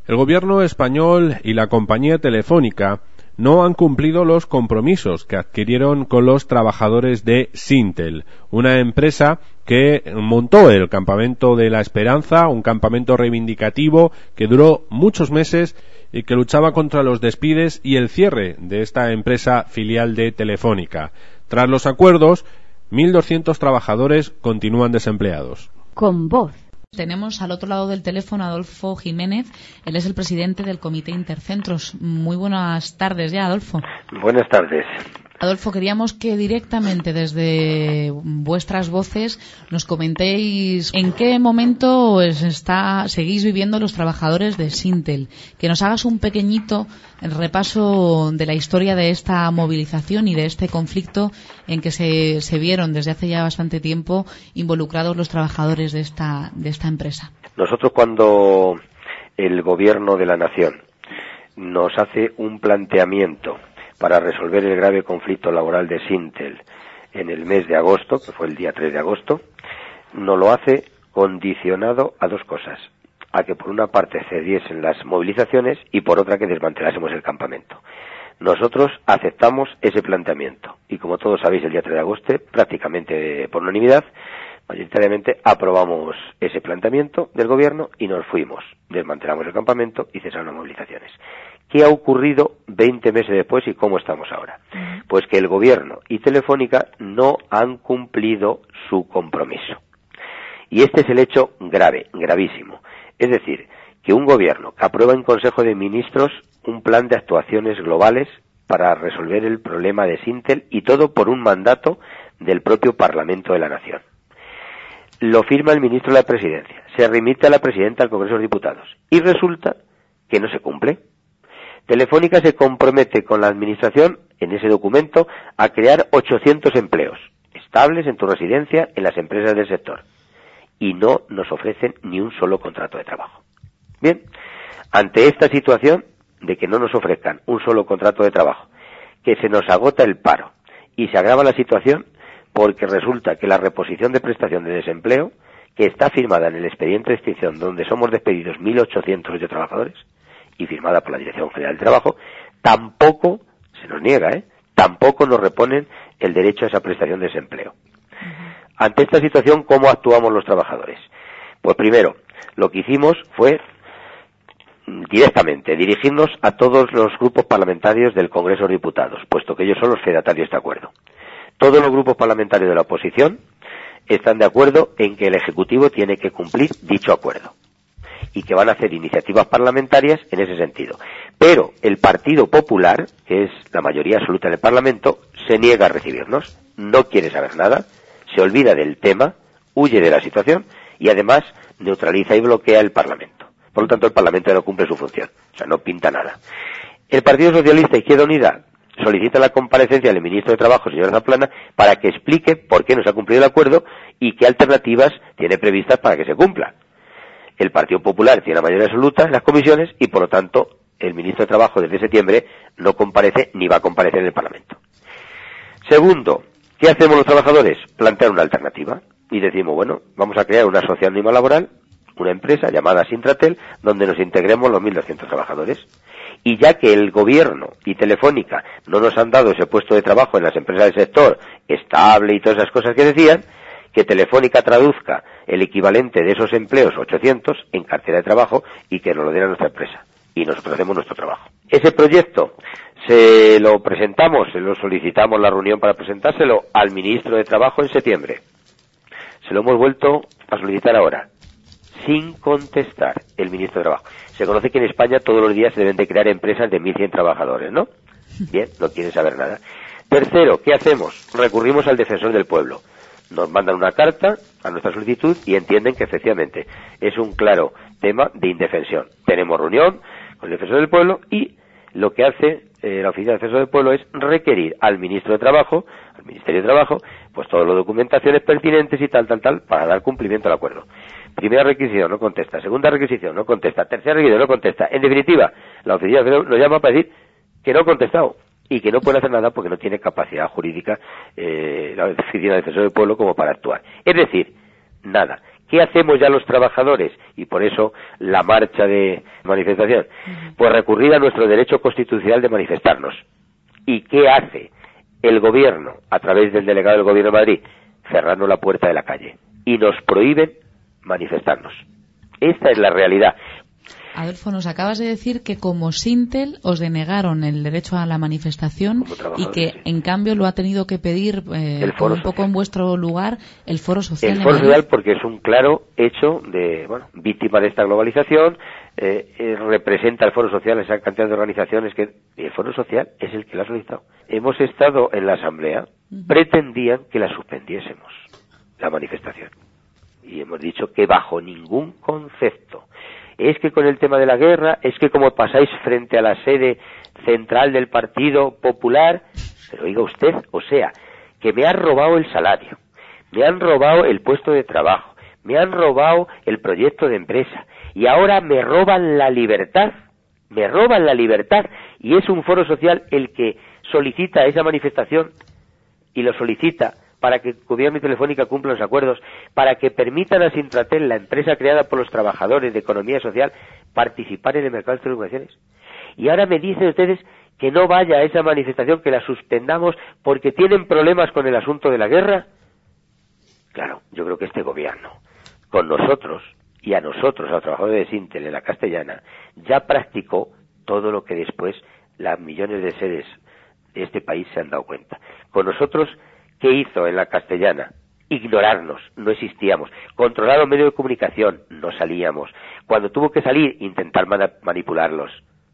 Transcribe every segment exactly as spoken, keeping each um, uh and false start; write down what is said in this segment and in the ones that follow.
El gobierno español y la compañía Telefónica no han cumplido los compromisos que adquirieron con los trabajadores de Syntel, una empresa que montó el Campamento de la Esperanza, un campamento reivindicativo que duró muchos meses y que luchaba contra los despidos y el cierre de esta empresa filial de Telefónica. Tras los acuerdos, mil doscientos trabajadores continúan desempleados. Con voz. Tenemos al otro lado del teléfono a Adolfo Jiménez, él es el presidente del Comité Intercentros. Muy buenas tardes ya, Adolfo. Buenas tardes. Adolfo, queríamos que directamente desde vuestras voces nos comentéis en qué momento está, seguís viviendo los trabajadores de Syntel, que nos hagas un pequeñito repaso de la historia de esta movilización y de este conflicto en que se, se vieron desde hace ya bastante tiempo involucrados los trabajadores de esta, de esta empresa. Nosotros, cuando el gobierno de la nación nos hace un planteamiento para resolver el grave conflicto laboral de Syntel en el mes de agosto, que fue el día tres de agosto, nos lo hace condicionado a dos cosas: a que por una parte cediesen las movilizaciones y por otra que desmantelásemos el campamento. Nosotros aceptamos ese planteamiento y, como todos sabéis, el día tres de agosto, prácticamente por unanimidad, mayoritariamente aprobamos ese planteamiento del gobierno y nos fuimos, desmantelamos el campamento y cesaron las movilizaciones. ¿Qué ha ocurrido veinte meses después y cómo estamos ahora? Pues que el gobierno y Telefónica no han cumplido su compromiso. Y este es el hecho grave, gravísimo. Es decir, que un gobierno que aprueba en Consejo de Ministros un plan de actuaciones globales para resolver el problema de Syntel, y todo por un mandato del propio Parlamento de la Nación. Lo firma el ministro de la Presidencia, se remite a la presidenta del Congreso de los Diputados y resulta que no se cumple. Telefónica se compromete con la Administración en ese documento a crear ochocientos empleos estables en tu residencia en las empresas del sector y no nos ofrecen ni un solo contrato de trabajo. Bien, ante esta situación de que no nos ofrezcan un solo contrato de trabajo, que se nos agota el paro y se agrava la situación porque resulta que la reposición de prestación de desempleo, que está firmada en el expediente de extinción donde somos despedidos mil ochocientos ocho trabajadores y firmada por la Dirección General del Trabajo, tampoco se nos niega, ¿eh? Tampoco nos reponen el derecho a esa prestación de desempleo. Uh-huh. Ante esta situación, ¿cómo actuamos los trabajadores? Pues primero, lo que hicimos fue directamente dirigirnos a todos los grupos parlamentarios del Congreso de los Diputados, puesto que ellos son los fedatarios de este acuerdo. Todos los grupos parlamentarios de la oposición están de acuerdo en que el Ejecutivo tiene que cumplir dicho acuerdo y que van a hacer iniciativas parlamentarias en ese sentido. Pero el Partido Popular, que es la mayoría absoluta en el Parlamento, se niega a recibirnos, no quiere saber nada, se olvida del tema, huye de la situación y además neutraliza y bloquea el Parlamento. Por lo tanto, el Parlamento no cumple su función, o sea, no pinta nada. El Partido Socialista Izquierda Unida solicita la comparecencia del ministro de Trabajo, señor Zaplana, para que explique por qué no se ha cumplido el acuerdo y qué alternativas tiene previstas para que se cumpla. El Partido Popular tiene la mayoría absoluta en las comisiones y, por lo tanto, el ministro de Trabajo desde septiembre no comparece ni va a comparecer en el Parlamento. Segundo, ¿qué hacemos los trabajadores? Plantear una alternativa y decimos, bueno, vamos a crear una sociedad anónima laboral, una empresa llamada Sintratel, donde nos integremos los mil doscientos trabajadores. Y ya que el gobierno y Telefónica no nos han dado ese puesto de trabajo en las empresas del sector estable y todas esas cosas que decían, que Telefónica traduzca el equivalente de esos empleos, ochocientos, en cartera de trabajo y que nos lo den a nuestra empresa. Y nosotros hacemos nuestro trabajo. Ese proyecto se lo presentamos, se lo solicitamos la reunión para presentárselo al ministro de Trabajo en septiembre. Se lo hemos vuelto a solicitar ahora, sin contestar el ministro de Trabajo. Se conoce que en España todos los días se deben de crear empresas de mil cien trabajadores, ¿no? Bien, no quieren saber nada. Tercero, ¿qué hacemos? Recurrimos al Defensor del Pueblo. Nos mandan una carta a nuestra solicitud y entienden que efectivamente es un claro tema de indefensión. Tenemos reunión con el Defensor del Pueblo y lo que hace eh, la Oficina del Defensor del Pueblo es requerir al Ministro de Trabajo, al Ministerio de Trabajo, pues todas las documentaciones pertinentes y tal, tal, tal, para dar cumplimiento al acuerdo. Primera requisición, no contesta. Segunda requisición, no contesta. Tercera requisición, no contesta. En definitiva, la Oficina del Defensor nos llama para decir que no ha contestado y que no puede hacer nada porque no tiene capacidad jurídica eh, la Oficina del Defensor del Pueblo como para actuar. Es decir, nada. ¿Qué hacemos ya los trabajadores? Y por eso la marcha de manifestación. Pues recurrir a nuestro derecho constitucional de manifestarnos. ¿Y qué hace el gobierno, a través del delegado del gobierno de Madrid? Cerrarnos la puerta de la calle. Y nos prohíben manifestarnos. Esta es la realidad. Adolfo, nos acabas de decir que como Sintel os denegaron el derecho a la manifestación y que sí. en cambio lo ha tenido que pedir eh, un poco social. En vuestro lugar el Foro Social. El Foro Social, porque es un claro hecho de, bueno, víctima de esta globalización, eh, eh, representa el Foro Social esa cantidad de organizaciones que y el Foro Social es el que lo ha solicitado. Hemos estado en la Asamblea, uh-huh. pretendían que la suspendiésemos, la manifestación. Y hemos dicho que bajo ningún concepto. Es que con el tema de la guerra, es que como pasáis frente a la sede central del Partido Popular, pero oiga usted, o sea, que me han robado el salario, me han robado el puesto de trabajo, me han robado el proyecto de empresa, y ahora me roban la libertad, me roban la libertad, y es un foro social el que solicita esa manifestación, y lo solicita para que Gobierno y Telefónica cumplan los acuerdos, para que permitan a Sintratel, la empresa creada por los trabajadores de economía social, participar en el mercado de telecomunicaciones. Y ahora me dicen ustedes que no vaya a esa manifestación, que la suspendamos porque tienen problemas con el asunto de la guerra. Claro, yo creo que este gobierno, con nosotros y a nosotros, a los trabajadores de Sintel en la Castellana, ya practicó todo lo que después las millones de sedes de este país se han dado cuenta. Con nosotros, ¿qué hizo en la Castellana? Ignorarnos, no existíamos. Controlar los medios de comunicación, no salíamos. Cuando tuvo que salir, intentar man- manipularlos.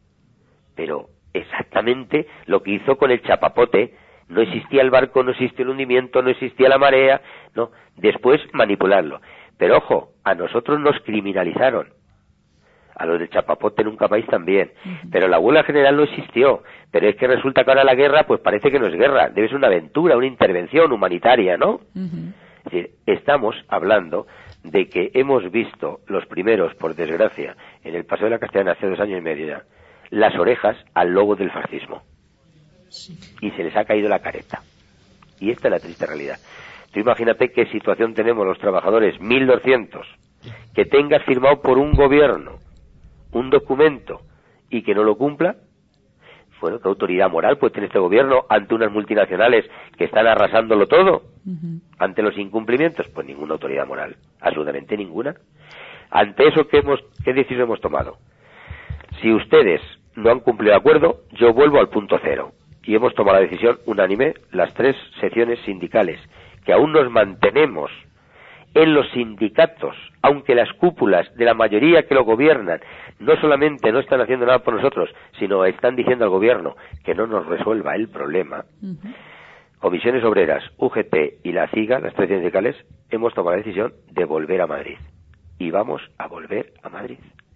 Pero exactamente lo que hizo con el chapapote, no existía el barco, no existía el hundimiento, no existía la marea, no. Después manipularlo. Pero ojo, a nosotros nos criminalizaron. A los del chapapote nunca más también. Uh-huh. Pero la huelga general no existió. Pero es que resulta que ahora la guerra, pues parece que no es guerra. Debe ser una aventura, una intervención humanitaria, ¿no? Uh-huh. Es decir, estamos hablando de que hemos visto los primeros, por desgracia, en el Paseo de la Castellana hace dos años y medio ya, las orejas al logo del fascismo. Sí. Y se les ha caído la careta. Y esta es la triste realidad. Tú imagínate qué situación tenemos los trabajadores, mil doscientos, que tengas firmado por un gobierno un documento y que no lo cumpla. Bueno, ¿qué autoridad moral puede tener este gobierno ante unas multinacionales que están arrasándolo todo? Uh-huh. Ante los incumplimientos, pues ninguna autoridad moral, absolutamente ninguna. Ante eso, ¿qué, hemos, qué decisión hemos tomado? Si ustedes no han cumplido el acuerdo, yo vuelvo al punto cero. Y hemos tomado la decisión unánime, las tres secciones sindicales, que aún nos mantenemos en los sindicatos, aunque las cúpulas de la mayoría que lo gobiernan no solamente no están haciendo nada por nosotros, sino están diciendo al gobierno que no nos resuelva el problema. Uh-huh. Comisiones Obreras, U G T y la CIGA, las tres sindicales, hemos tomado la decisión de volver a Madrid. Y vamos a volver a Madrid.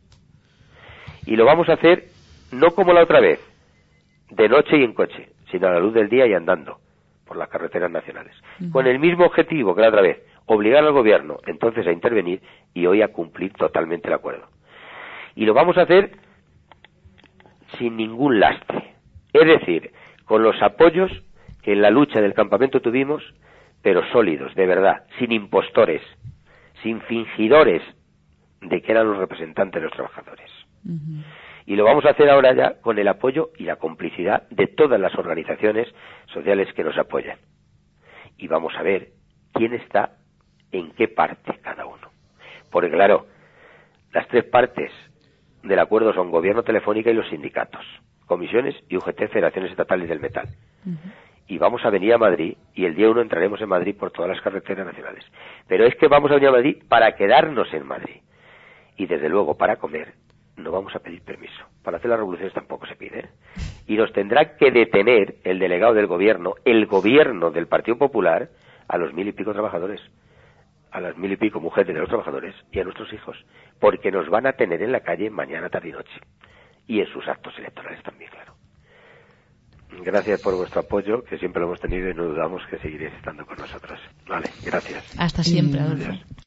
Y lo vamos a hacer no como la otra vez, de noche y en coche, sino a la luz del día y andando por las carreteras nacionales. Uh-huh. Con el mismo objetivo que la otra vez, obligar al gobierno entonces a intervenir y hoy a cumplir totalmente el acuerdo. Y lo vamos a hacer sin ningún lastre. Es decir, con los apoyos que en la lucha del campamento tuvimos, pero sólidos, de verdad, sin impostores, sin fingidores de que eran los representantes de los trabajadores. Uh-huh. Y lo vamos a hacer ahora ya con el apoyo y la complicidad de todas las organizaciones sociales que nos apoyan. Y vamos a ver quién está en qué parte cada uno. Porque claro, las tres partes del acuerdo son Gobierno, Telefónica y los sindicatos, comisiones y U G T, Federaciones Estatales del Metal. Uh-huh. Y vamos a venir a Madrid, y el día uno entraremos en Madrid por todas las carreteras nacionales. Pero es que vamos a venir a Madrid para quedarnos en Madrid. Y desde luego, para comer, no vamos a pedir permiso. Para hacer las revoluciones tampoco se pide, ¿eh? Y nos tendrá que detener el delegado del gobierno, el gobierno del Partido Popular, a los mil y pico trabajadores, a las mil y pico mujeres de los trabajadores y a nuestros hijos, porque nos van a tener en la calle mañana, tarde y noche, y en sus actos electorales también, claro. Gracias por vuestro apoyo, que siempre lo hemos tenido y no dudamos que seguiréis estando con nosotros. Vale, gracias. Hasta siempre, Adolfo. Adiós.